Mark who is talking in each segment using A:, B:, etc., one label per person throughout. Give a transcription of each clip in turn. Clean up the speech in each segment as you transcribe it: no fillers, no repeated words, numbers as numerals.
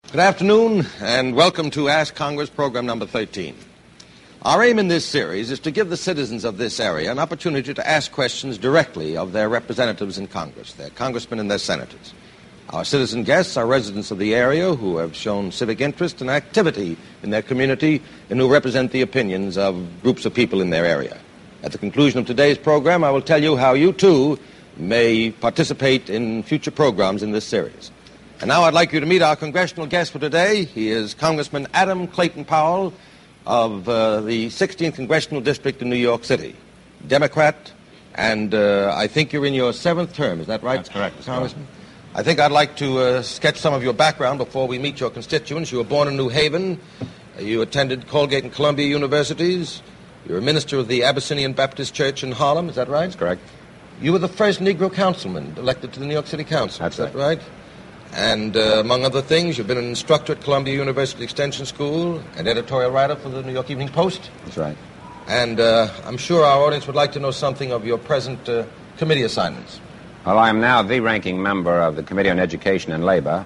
A: Good afternoon, and welcome to Ask Congress, program number 13. Our aim in this series is to give the citizens of this area an opportunity to ask questions directly of their representatives in Congress, their congressmen and their senators. Our citizen guests are residents of the area who have shown civic interest and activity in their community and who represent the opinions of groups of people in their area. At the conclusion of today's program, I will tell you how you, too, may participate in future programs in this series. And now I'd like you to meet our congressional guest for today. He is Congressman Adam Clayton Powell of the 16th Congressional District in New York City, Democrat, and I think you're in your 7th term. Is that right?
B: That's correct,
A: Congressman? I think I'd like to sketch some of your background before we meet your constituents. You were born in New Haven. You attended Colgate and Columbia Universities. You're a minister of the Abyssinian Baptist Church in Harlem. Is that right?
B: That's correct.
A: You were the first Negro councilman elected to the New York City Council.
B: That's
A: Is that right? And among other things, you've been an instructor at Columbia University Extension School, an editorial writer for the New York Evening Post.
B: That's right.
A: And I'm sure our audience would like to know something of your present committee assignments.
B: Well, I am now the ranking member of the Committee on Education and Labor,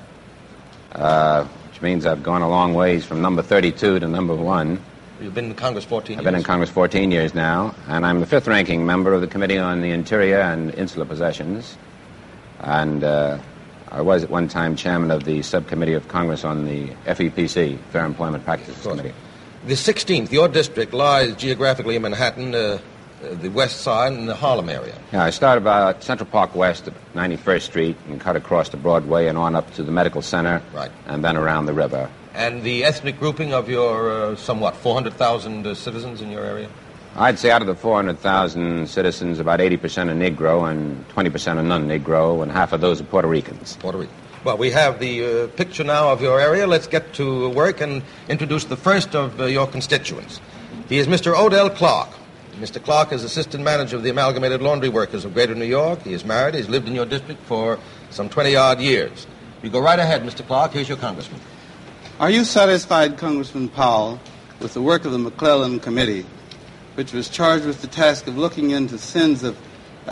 B: which means I've gone a long ways from number 32 to number 1.
A: You've been in Congress 14 years.
B: I've been in Congress 14 years now, and I'm the 5th ranking member of the Committee on the Interior and Insular Possessions. And I was at one time chairman of the subcommittee of Congress on the FEPC, Fair Employment Practices Committee.
A: The 16th, your district, lies geographically in Manhattan, the west side, in the Harlem area.
B: Yeah, I started about Central Park West at 91st Street and cut across to Broadway and on up to the Medical Center,
A: right, and
B: then around the river.
A: And the ethnic grouping of your, 400,000 citizens in your area?
B: I'd say out of the 400,000 citizens, about 80% are Negro and 20% are non-Negro, and half of those are Puerto Ricans.
A: Puerto Rican. Well, we have the picture now of your area. Let's get to work and introduce the first of your constituents. He is Mr. Odell Clark. Mr. Clark is assistant manager of the Amalgamated Laundry Workers of Greater New York. He is married. He's lived in your district for some 20-odd years. You go right ahead, Mr. Clark. Here's your congressman.
C: Are you satisfied, Congressman Powell, with the work of the McClellan Committee, which was charged with the task of looking into sins of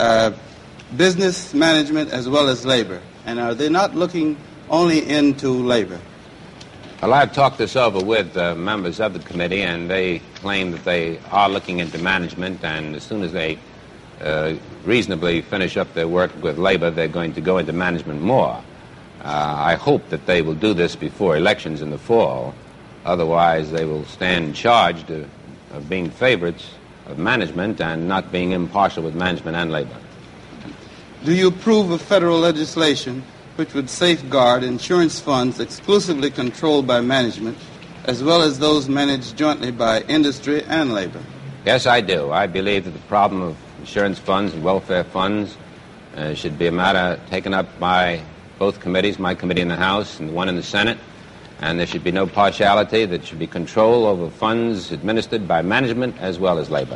C: business management as well as labor? And are they not looking only into labor?
B: Well, I've talked this over with members of the committee, and they claim that they are looking into management, and as soon as they reasonably finish up their work with labor, they're going to go into management more. I hope that they will do this before elections in the fall. Otherwise, they will stand charged of being favorites of management and not being impartial with management and labor.
C: Do you approve of federal legislation which would safeguard insurance funds exclusively controlled by management, as well as those managed jointly by industry and labor?
B: Yes, I do. I believe that the problem of insurance funds and welfare funds should be a matter taken up by both committees, my committee in the House and the one in the Senate, and there should be no partiality. There should be control over funds administered by management as well as labor.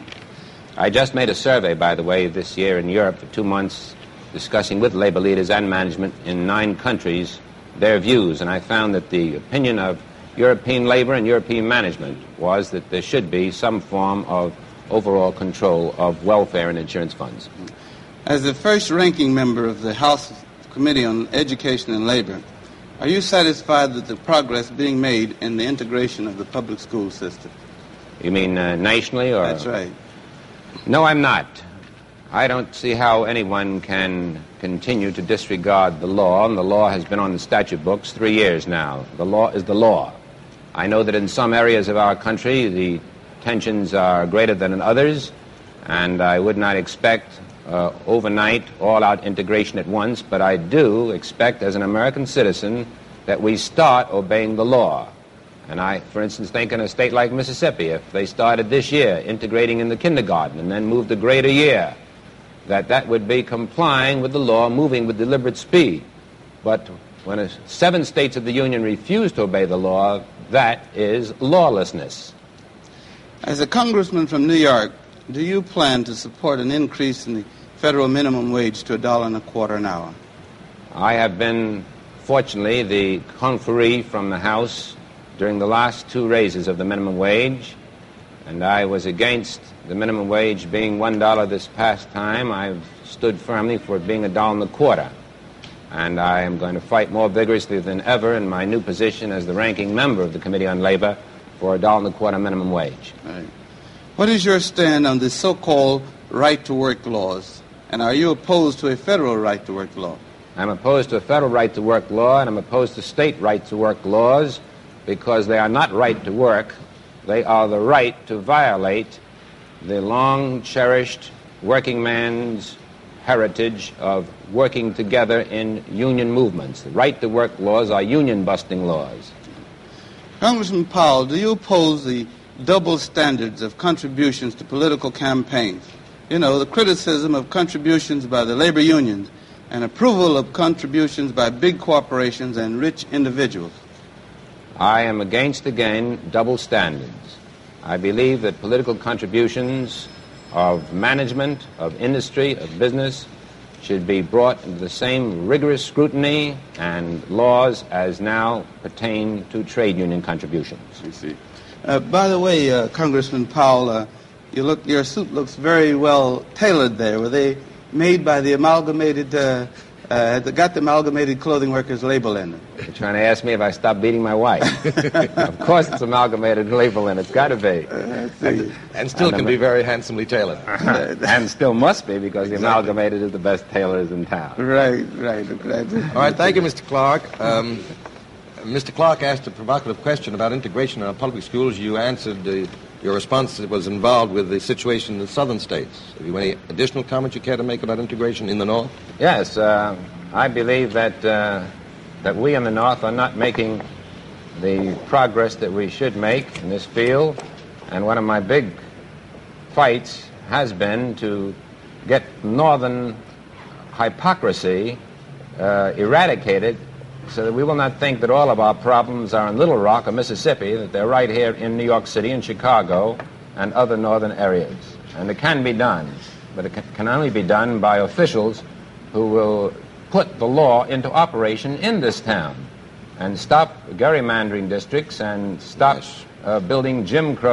B: I just made a survey, by the way, this year in Europe for 2 months, discussing with labor leaders and management in 9 countries their views, and I found that the opinion of European labor and European management was that there should be some form of overall control of welfare and insurance funds.
C: As the first ranking member of the House Committee on Education and Labor, are you satisfied with the progress being made in the integration of the public school system?
B: You mean nationally? Or?
C: That's right.
B: No, I'm not. I don't see how anyone can continue to disregard the law, and the law has been on the statute books 3 years now. The law is the law. I know that in some areas of our country the tensions are greater than in others, and I would not expect overnight all-out integration at once, but I do expect as an American citizen that we start obeying the law. And I, for instance, think in a state like Mississippi, if they started this year integrating in the kindergarten and then moved a grade a year, that would be complying with the law, moving with deliberate speed. But when 7 states of the Union refuse to obey the law, that is lawlessness.
C: As a congressman from New York, do you plan to support an increase in the federal minimum wage to $1.25 an hour?
B: I have been, fortunately, the conferee from the House during the last 2 raises of the minimum wage, and I was against the minimum wage being $1 this past time. I've stood firmly for it being $1.25. and I am going to fight more vigorously than ever in my new position as the ranking member of the Committee on Labor for $1.25 minimum wage.
C: Right. What is your stand on the so-called right-to-work laws, and are you opposed to a federal right-to-work law?
B: I'm opposed to a federal right-to-work law, and I'm opposed to state right-to-work laws because they are not right to work. They are the right to violate the long-cherished working man's heritage of working together in union movements. The right-to-work laws are union-busting laws.
C: Congressman Powell, do you oppose the double standards of contributions to political campaigns? You know, the criticism of contributions by the labor unions and approval of contributions by big corporations and rich individuals.
B: I am against, again, double standards. I believe that political contributions of management, of industry, of business should be brought into the same rigorous scrutiny and laws as now pertain to trade union contributions.
C: I see. By the way, Congressman Powell, your suit looks very well tailored there. Were they made by the amalgamated, got the Amalgamated Clothing Workers label in it?
B: You're trying to ask me if I stopped beating my wife. Of course it's amalgamated label in it. It's got to be.
A: And still can be very handsomely tailored.
B: And still must be, because the Amalgamated is the best tailors in town.
C: Right.
A: All right, thank you, Mr. Clark. Mr. Clark asked a provocative question about integration in our public schools. You answered your response was involved with the situation in the southern states. Have you any additional comments you care to make about integration in the North?
B: Yes, I believe that we in the North are not making the progress that we should make in this field. And one of my big fights has been to get Northern hypocrisy eradicated, so that we will not think that all of our problems are in Little Rock or Mississippi, that they're right here in New York City and Chicago and other northern areas. And it can be done, but it can only be done by officials who will put the law into operation in this town and stop gerrymandering districts and stop building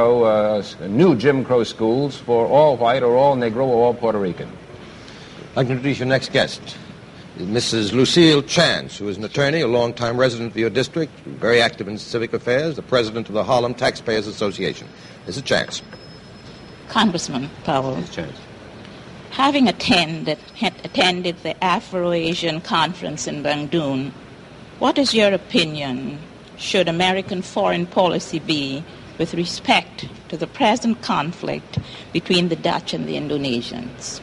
B: new Jim Crow schools for all white or all Negro or all Puerto Rican.
A: I'd like to introduce your next guest. Mrs. Lucille Chance, who is an attorney, a longtime resident of your district, very active in civic affairs, the president of the Harlem Taxpayers Association. Mrs. Chance.
D: Congressman Powell,
B: Mrs. Chance.
D: having attended the Afro-Asian Conference in Bandung, what is your opinion should American foreign policy be with respect to the present conflict between the Dutch and the Indonesians?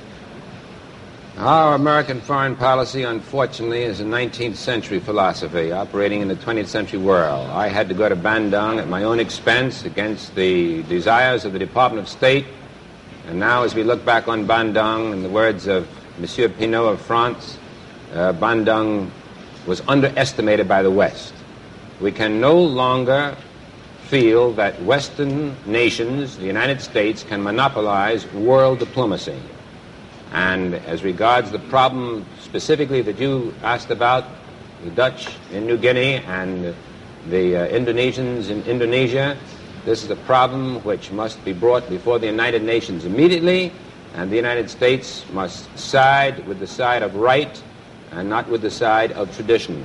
B: Our American foreign policy, unfortunately, is a 19th century philosophy operating in the 20th century world. I had to go to Bandung at my own expense against the desires of the Department of State. And now, as we look back on Bandung, in the words of Monsieur Pinault of France, Bandung was underestimated by the West. We can no longer feel that Western nations, the United States, can monopolize world diplomacy. And as regards the problem specifically that you asked about, the Dutch in New Guinea and the Indonesians in Indonesia, this is a problem which must be brought before the United Nations immediately, and the United States must side with the side of right and not with the side of tradition.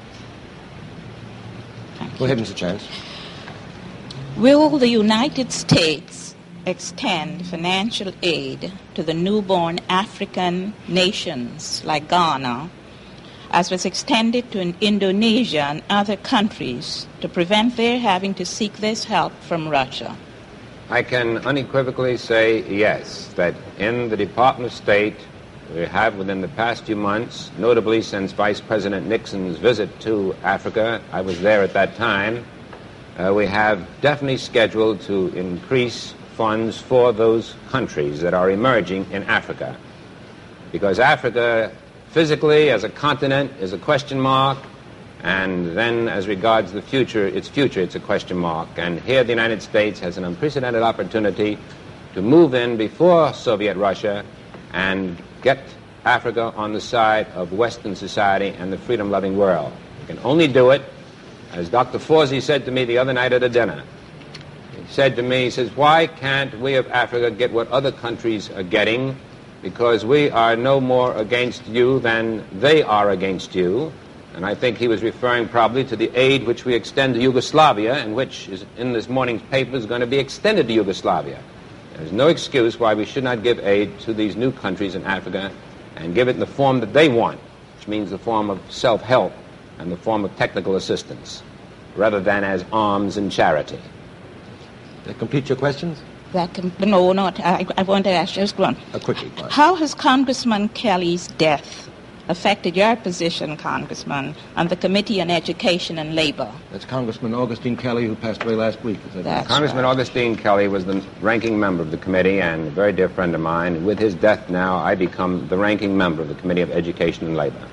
A: Go ahead, Mr. Chance.
D: Will the United States extend financial aid to the newborn African nations like Ghana, as was extended to Indonesia and other countries, to prevent their having to seek this help from Russia?
B: I can unequivocally say yes, that in the Department of State, we have within the past few months, notably since Vice President Nixon's visit to Africa, I was there at that time, we have definitely scheduled to increase funds for those countries that are emerging in Africa. Because Africa, physically, as a continent, is a question mark, and then as regards the future, it's a question mark. And here the United States has an unprecedented opportunity to move in before Soviet Russia and get Africa on the side of Western society and the freedom-loving world. We can only do it, as Dr. Fawzi said to me the other night at a dinner. He said to me, he says, why can't we of Africa get what other countries are getting because we are no more against you than they are against you. And I think he was referring probably to the aid which we extend to Yugoslavia, and which is in this morning's paper is going to be extended to Yugoslavia. There's no excuse why we should not give aid to these new countries in Africa and give it in the form that they want, which means the form of self-help and the form of technical assistance, rather than as alms and charity.
A: That complete your questions?
D: No, not. I want to ask just one.
A: Quickly.
D: How has Congressman Kelly's death affected your position, Congressman, on the Committee on Education and Labor?
A: That's Congressman Augustine Kelly, who passed away last week.
B: Congressman Augustine Kelly was the ranking member of the committee and a very dear friend of mine. With his death now, I become the ranking member of the Committee of Education and Labor.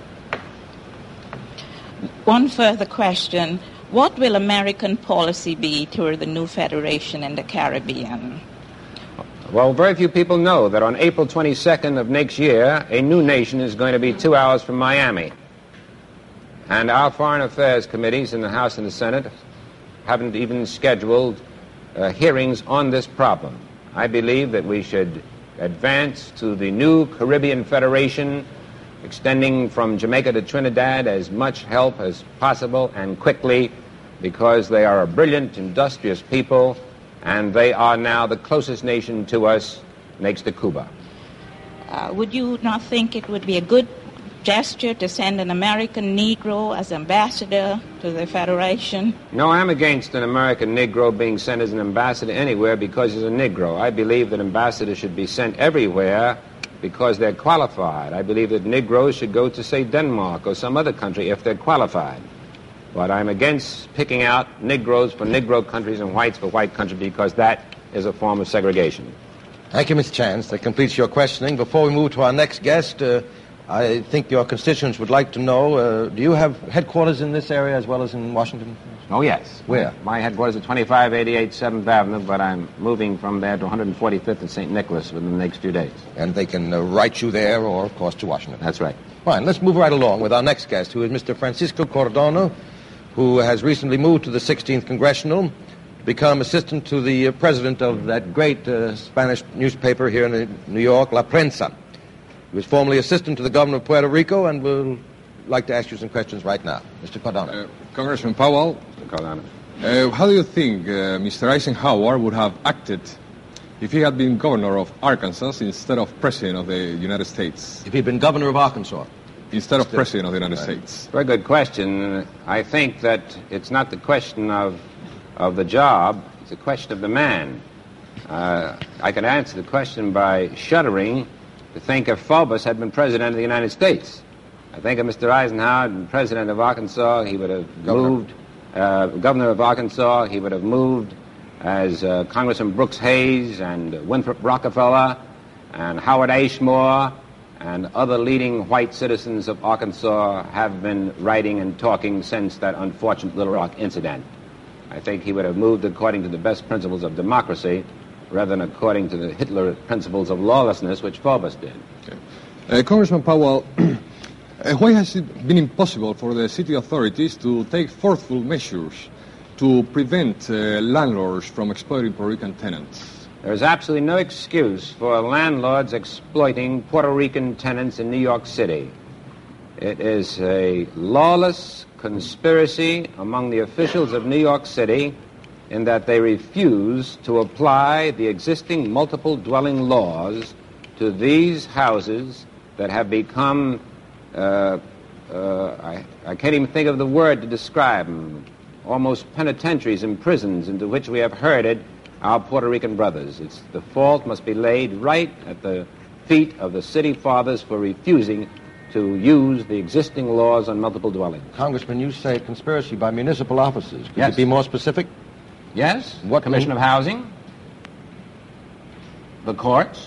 D: One further question. What will American policy be toward the new federation in the Caribbean?
B: Well, very few people know that on April 22nd of next year, a new nation is going to be 2 hours from Miami. And our Foreign Affairs committees in the House and the Senate haven't even scheduled hearings on this problem. I believe that we should advance to the new Caribbean Federation, extending from Jamaica to Trinidad, as much help as possible and quickly, because they are a brilliant, industrious people, and they are now the closest nation to us next to Cuba.
D: Would you not think it would be a good gesture to send an American Negro as ambassador to the Federation?
B: No, I'm against an American Negro being sent as an ambassador anywhere because he's a Negro. I believe that ambassadors should be sent everywhere because they're qualified. I believe that Negroes should go to, say, Denmark or some other country if they're qualified. But I'm against picking out Negroes for Negro countries and whites for white countries because that is a form of segregation.
A: Thank you, Mr. Chance. That completes your questioning. Before we move to our next guest, I think your constituents would like to know, do you have headquarters in this area as well as in Washington?
B: Oh, yes.
A: Where?
B: My headquarters are 2588 7th Avenue, but I'm moving from there to 145th and St. Nicholas within the next few days.
A: And they can write you there or, of course, to Washington.
B: That's right.
A: Fine. Let's move right along with our next guest, who is Mr. Francisco Cordona, who has recently moved to the 16th Congressional to become assistant to the president of that great Spanish newspaper here in New York, La Prensa. He was formerly assistant to the governor of Puerto Rico and will like to ask you some questions right now. Mr. Cordona.
E: Congressman Powell, how do you think Mr. Eisenhower would have acted if he had been governor of Arkansas instead of president of the United States?
A: If he'd been governor of Arkansas?
E: Instead of president of the United States.
B: Very good question. I think that it's not the question of the job, it's a question of the man. I can answer the question by shuddering to think if Phobos had been president of the United States. I think if Mr. Eisenhower had been president of Arkansas, he would have moved, governor of Arkansas, he would have moved as Congressman Brooks Hayes and Winthrop Rockefeller and Howard Ashmore and other leading white citizens of Arkansas have been writing and talking since that unfortunate Little Rock incident. I think he would have moved according to the best principles of democracy rather than according to the Hitler principles of lawlessness, which Phobos did.
E: Okay. Congressman Powell, why has it been impossible for the city authorities to take forceful measures to prevent landlords from exploiting Puerto Rican tenants?
B: There is absolutely no excuse for landlords exploiting Puerto Rican tenants in New York City. It is a lawless conspiracy among the officials of New York City in that they refuse to apply the existing multiple dwelling laws to these houses that have become, I can't even think of the word to describe them, almost penitentiaries and prisons into which we have herded our Puerto Rican brothers. The fault must be laid right at the feet of the city fathers for refusing to use the existing laws on multiple dwellings.
A: Congressman, you say conspiracy by municipal officers. Could
B: Yes.
A: you be more specific?
B: Yes.
A: What
B: Commission of Housing, the courts.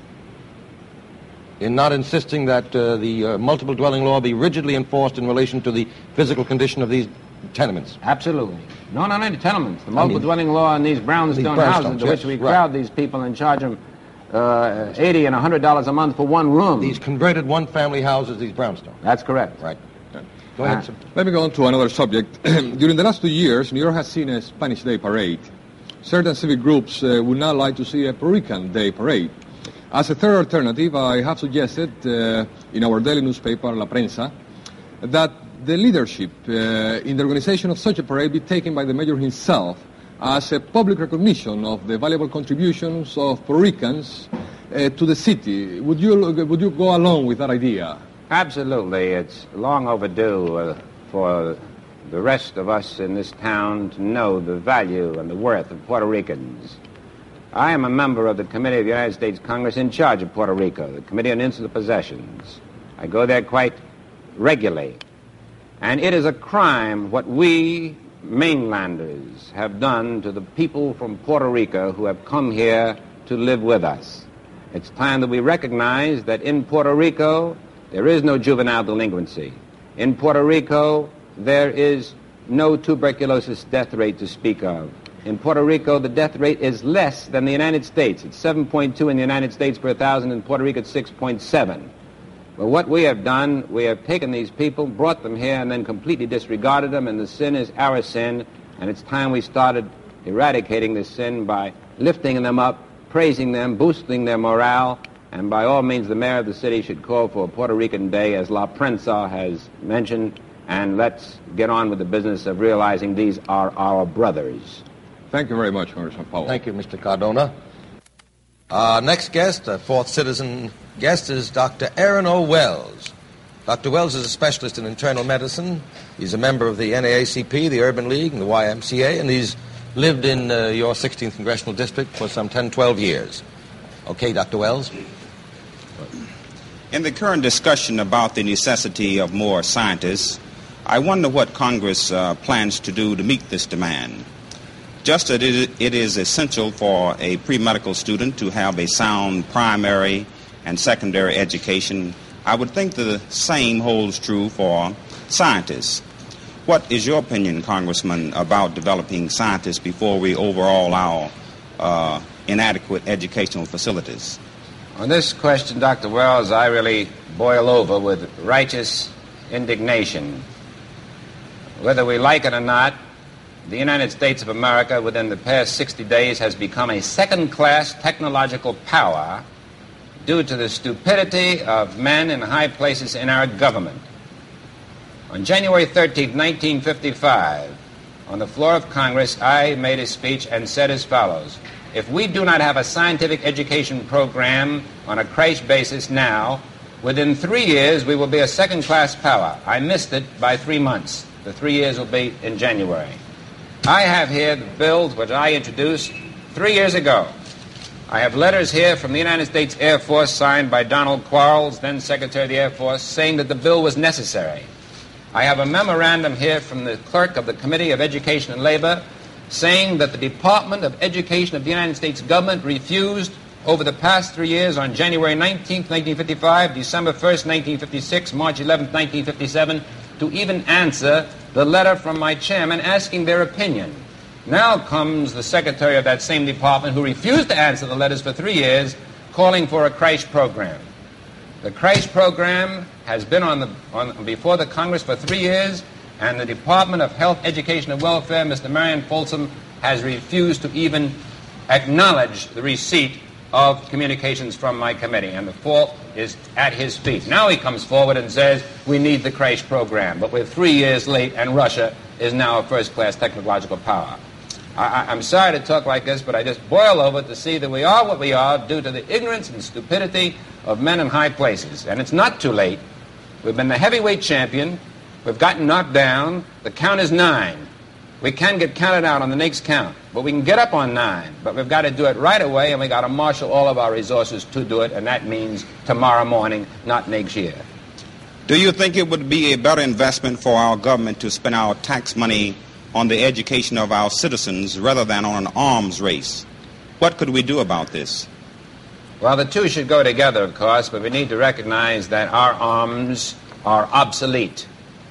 A: In not insisting that the multiple dwelling law be rigidly enforced in relation to the physical condition of these tenements.
B: Absolutely. No, not only tenements. The multiple dwelling law in these brownstone houses to which we crowd these people and charge them $80 and $100 a month for one room.
A: These converted one-family houses, these brownstones.
B: That's correct.
A: Right. Go ahead, sir.
E: Let me go on to another subject. During the last 2 years, New York has seen a Spanish Day parade. Certain civic groups would now like to see a Puerto Rican Day parade. As a third alternative, I have suggested in our daily newspaper, La Prensa, that the leadership in the organization of such a parade be taken by the mayor himself as a public recognition of the valuable contributions of Puerto Ricans to the city. Would you go along with that idea?
B: Absolutely. It's long overdue for the rest of us in this town to know the value and the worth of Puerto Ricans. I am a member of the Committee of the United States Congress in charge of Puerto Rico, the Committee on Insular Possessions. I go there quite regularly. And it is a crime what we mainlanders have done to the people from Puerto Rico who have come here to live with us. It's time that we recognize that in Puerto Rico, there is no juvenile delinquency. In Puerto Rico, there is no tuberculosis death rate to speak of. In Puerto Rico, the death rate is less than the United States. It's 7.2 in the United States per 1,000. In Puerto Rico, it's 6.7. But what we have done, we have taken these people, brought them here, and then completely disregarded them, and the sin is our sin, and it's time we started eradicating this sin by lifting them up, praising them, boosting their morale, and by all means, the mayor of the city should call for a Puerto Rican Day, as La Prensa has mentioned, and let's get on with the business of realizing these are our brothers.
E: Thank you very much, Congressman Powell.
A: Thank you, Mr. Cardona. Next guest, a fourth citizen guest, is Dr. Aaron O. Wells. Dr. Wells is a specialist in internal medicine. He's a member of the NAACP, the Urban League, and the YMCA, and he's lived in your 16th Congressional District for some 10, 12 years. Okay, Dr. Wells.
F: In the current discussion about the necessity of more scientists, I wonder what Congress plans to do to meet this demand. Just that it is essential for a pre-medical student to have a sound primary and secondary education, I would think the same holds true for scientists. What is your opinion, Congressman, about developing scientists before we overhaul our inadequate educational facilities?
B: On this question, Dr. Wells, I really boil over with righteous indignation. Whether we like it or not, the United States of America within the past 60 days has become a second-class technological power due to the stupidity of men in high places in our government. On January 13, 1955, on the floor of Congress, I made a speech and said as follows: if we do not have a scientific education program on a crash basis now, within 3 years we will be a second-class power. I missed it by 3 months. The 3 years will be in January. I have here the bills which I introduced 3 years ago. I have letters here from the United States Air Force signed by Donald Quarles, then Secretary of the Air Force, saying that the bill was necessary. I have a memorandum here from the clerk of the Committee of Education and Labor saying that the Department of Education of the United States government refused over the past 3 years, on January 19th, 1955, December 1st, 1956, March 11th, 1957, to even answer the letter from my chairman asking their opinion. Now comes the secretary of that same department who refused to answer the letters for 3 years, calling for a crash program. The crash program has been before the Congress for 3 years, and the Department of Health, Education, and Welfare, Mr. Marion Folsom, has refused to even acknowledge the receipt of communications from my committee, and the fault is at his feet. Now he comes forward and says, we need the crash program, but we're 3 years late, and Russia is now a first-class technological power. I'm sorry to talk like this, but I just boil over to see that we are what we are due to the ignorance and stupidity of men in high places. And it's not too late. We've been the heavyweight champion. We've gotten knocked down. The count is 9. We can get counted out on the next count, but we can get up on 9. But we've got to do it right away, and we've got to marshal all of our resources to do it, and that means tomorrow morning, not next year.
F: Do you think it would be a better investment for our government to spend our tax money on the education of our citizens rather than on an arms race? What could we do about this?
B: Well, the two should go together, of course, but we need to recognize that our arms are obsolete.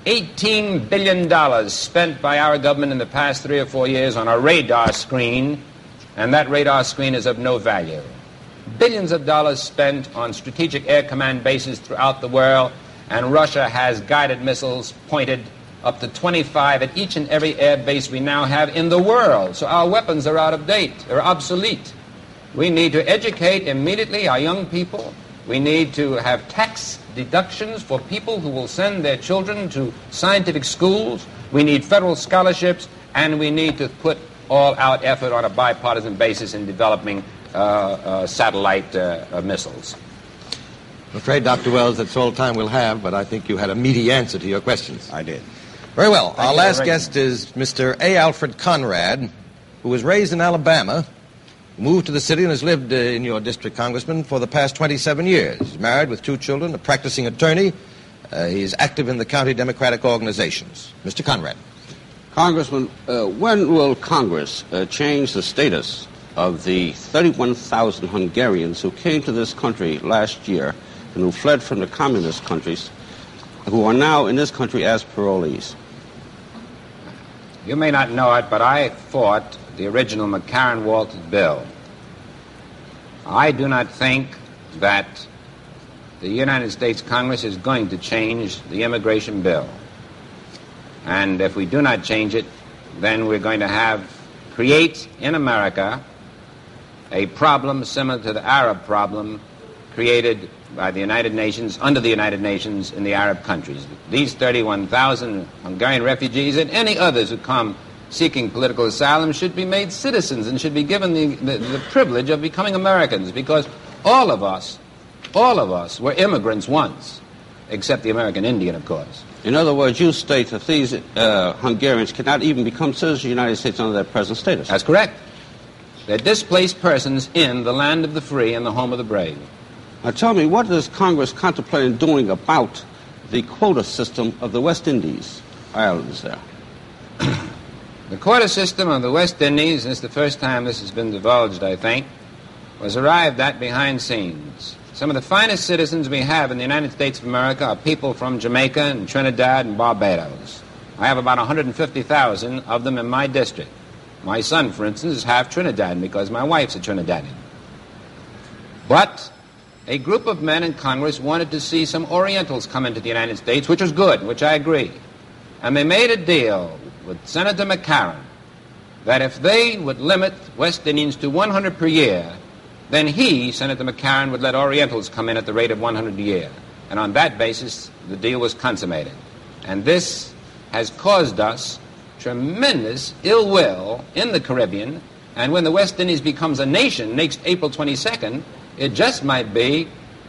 B: $18 billion spent by our government in the past 3 or 4 years on a radar screen, and that radar screen is of no value. Billions of dollars spent on strategic air command bases throughout the world, and Russia has guided missiles pointed up to 25 at each and every air base we now have in the world. So our weapons are out of date. They're obsolete. We need to educate immediately our young people. We need to have tax deductions for people who will send their children to scientific schools. We need federal scholarships, and we need to put all-out effort on a bipartisan basis in developing satellite missiles.
A: I'm afraid, Dr. Wells, that's all time we'll have, but I think you had a meaty answer to your questions.
F: I did.
A: Very well. Our last guest is Mr. A. Alfred Conrad, who was raised in Alabama, moved to the city, and has lived in your district, Congressman, for the past 27 years. He's married with 2 children, a practicing attorney. He's active in the county Democratic organizations. Mr. Conrad.
G: Congressman, when will Congress change the status of the 31,000 Hungarians who came to this country last year and who fled from the communist countries, who are now in this country as parolees?
B: You may not know it, but I fought the original McCarran-Walters bill. I do not think that the United States Congress is going to change the immigration bill. And if we do not change it, then we're going to create in America a problem similar to the Arab problem created by the United Nations, under the United Nations in the Arab countries. These 31,000 Hungarian refugees and any others who come seeking political asylum should be made citizens and should be given the privilege of becoming Americans, because all of us were immigrants once, except the American Indian, of course.
G: In other words, you state that these Hungarians cannot even become citizens of the United States under their present status.
B: That's correct. They're displaced persons in the land of the free and the home of the brave.
G: Now tell me, what is Congress contemplating doing about the quota system of the West Indies islands there?
B: The quota system of the West Indies, this is the first time this has been divulged, I think, was arrived at behind scenes. Some of the finest citizens we have in the United States of America are people from Jamaica and Trinidad and Barbados. I have about 150,000 of them in my district. My son, for instance, is half Trinidadian because my wife's a Trinidadian. But a group of men in Congress wanted to see some Orientals come into the United States, which was good, which I agree. And they made a deal with Senator McCarran that if they would limit West Indians to 100 per year, then he, Senator McCarran, would let Orientals come in at the rate of 100 a year. And on that basis, the deal was consummated. And this has caused us tremendous ill will in the Caribbean. And when the West Indies becomes a nation next April 22nd, it just might be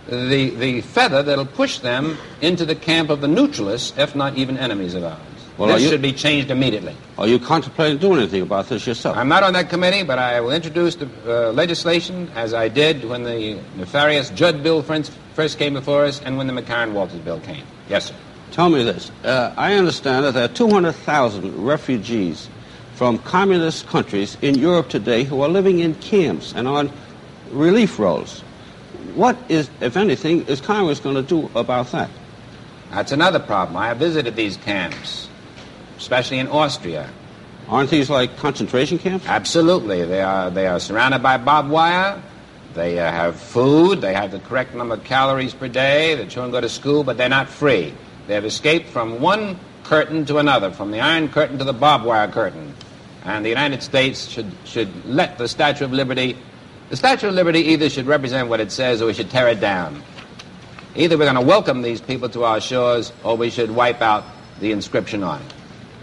B: the feather that'll push them into the camp of the neutralists, if not even enemies of ours. Well, this should be changed immediately.
G: Are you contemplating doing anything about this yourself?
B: I'm not on that committee, but I will introduce the legislation as I did when the nefarious Judd bill first came before us and when the McCarran-Walters bill came. Yes, sir.
G: Tell me this. I understand that there are 200,000 refugees from communist countries in Europe today who are living in camps and on relief rolls. What is, if anything, is Congress going to do about that?
B: That's another problem. I have visited these camps, especially in Austria.
G: Aren't these like concentration camps?
B: Absolutely. They are surrounded by barbed wire. They have food. They have the correct number of calories per day. The children go to school, but they're not free. They have escaped from one curtain to another, from the Iron Curtain to the barbed wire curtain. And the United States should let the Statue of Liberty... The Statue of Liberty either should represent what it says or we should tear it down. Either we're going to welcome these people to our shores or we should wipe out the inscription on it.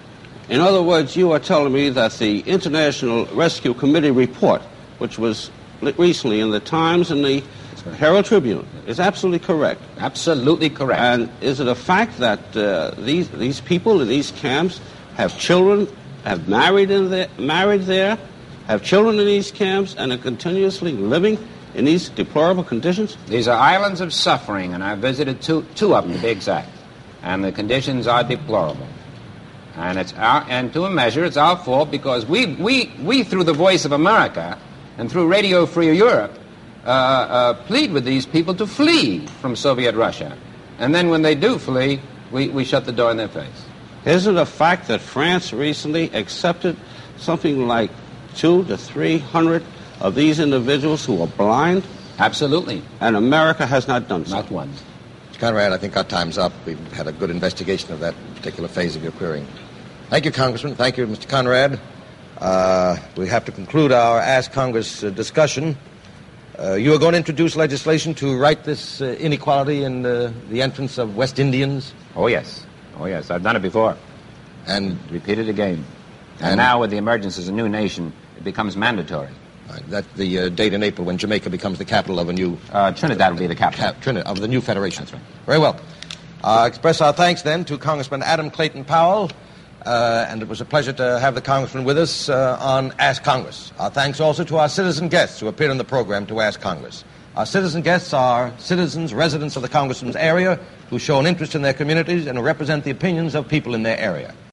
G: In other words, you are telling me that the International Rescue Committee report, which was recently in the Times and the Herald Tribune, is absolutely correct.
B: Absolutely correct.
G: And is it a fact that these people in these camps have children, have married there, have children in these camps, and are continuously living in these deplorable conditions?
B: These are islands of suffering, and I've visited two of them to be exact. And the conditions are deplorable. And to a measure, it's our fault because we through the Voice of America and through Radio Free Europe, plead with these people to flee from Soviet Russia. And then when they do flee, we shut the door in their face.
G: Isn't it a fact that France recently accepted something like 200 to 300 of these individuals who are blind?
B: Absolutely.
G: And America has not done so?
B: Not one.
A: Mr. Conrad, I think our time's up. We've had a good investigation of that particular phase of your querying. Thank you, Congressman. Thank you, Mr. Conrad. We have to conclude our Ask Congress discussion You are going to introduce legislation to right this inequality in the entrance of West Indians?
B: Oh, yes. Oh, yes. I've done it before.
A: And
B: repeat it again. And now, with the emergence as a new nation, it becomes mandatory.
A: That's the date in April when Jamaica becomes the capital of a new...
B: Trinidad will be the capital.
A: Trinidad, of the new federation.
B: That's right.
A: Very well. Express our thanks, then, to Congressman Adam Clayton Powell, and it was a pleasure to have the Congressman with us on Ask Congress. Our thanks also to our citizen guests who appeared on the program to Ask Congress. Our citizen guests are citizens, residents of the Congressman's area, who show an interest in their communities and who represent the opinions of people in their area.